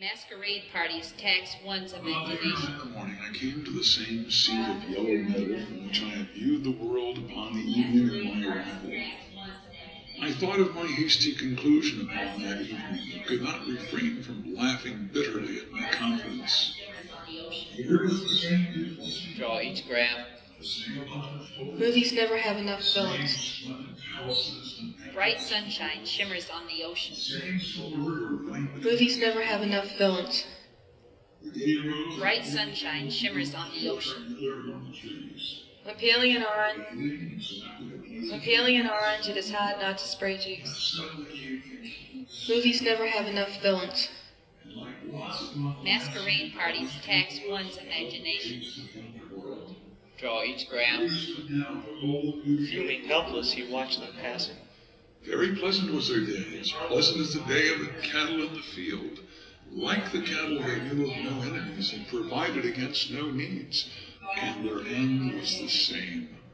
Masquerade parties tax one's imagination. Another morning I came to the same seat of yellow metal from which I had viewed the world upon the evening of my arrival. I thought of my hasty conclusion upon that evening, and could not refrain from laughing bitterly at my confidence. Here is the same beautiful scene. Draw each graph. Movies never have enough villains. Bright sunshine shimmers on the ocean. Movies never have enough villains. Bright sunshine shimmers on the ocean. When peeling an orange, it is hard not to spray juice. Movies never have enough villains. Masquerade parties tax one's imagination. Draw each graph. Fuming helpless, he watched them passing. Very pleasant was their day, as pleasant as the day of the cattle in the field. Like the cattle, they knew of no enemies and provided against no needs, and their end was the same.